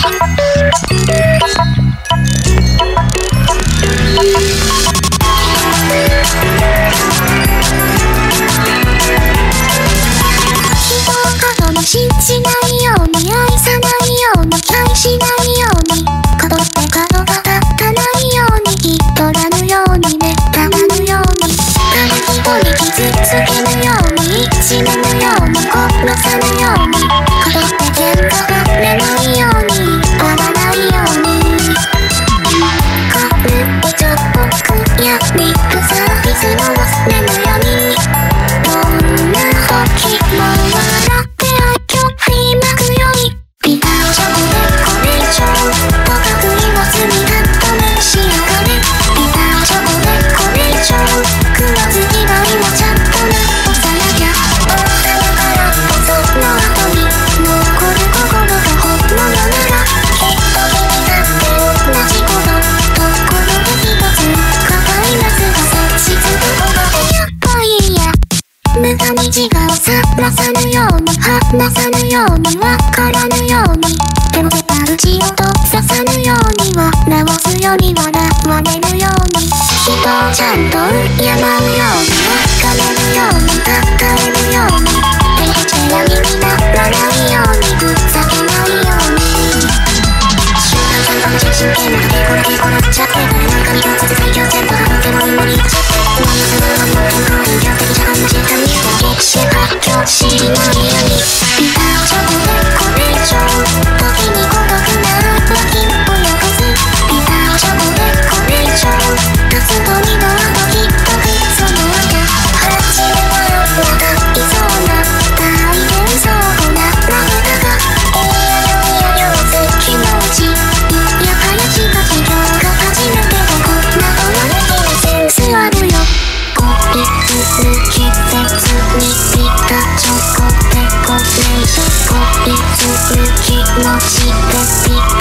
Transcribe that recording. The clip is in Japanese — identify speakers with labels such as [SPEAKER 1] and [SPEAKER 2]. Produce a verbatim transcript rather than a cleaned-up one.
[SPEAKER 1] しないように愛さないように愛しないように角って角が立たないようにきっとらぬようにねたらぬように誰一人傷つけぬように死ぬように殺さぬように角って喧嘩がれないように割らないように軽いちょっと悔やみふさいつも忘れぬようにどんな時も笑って振りまくようにビターチョコでこれ以上とかくいを積み重ねしやがれビターチョコでこれ以上食わず以外もちゃんとなおさなきゃおさなからその後に残る心が本物ならきっと君だって同じことところで一つ抱えますが切実どこがやっぱりや無駄に自我をさらさぬように話さぬようにわからぬようにでも絶対血をと刺さぬようには直すより笑われるように人をちゃんと敬うように別れるように抱えるようにペイチェラにならないようにふざけないように集団さんとの真剣な手こら手こらっちゃって誰なんかに共通最強全部省けも芋に走ってマイナスなのにも健康変形的じゃんな時間に激し発狂しないようにビターチョコでこれ以上時に孤独な脇をよこすビターチョコでこれ以上出すと二度はドキドキその間初めは長いそうな大変そうなラブだがいやよいやよつ気持ちいやはやしかし今日が初めてでこんなどなれてるセンスあるよ恋続き別にビタチョコでこれ以上恋続きもしてビタ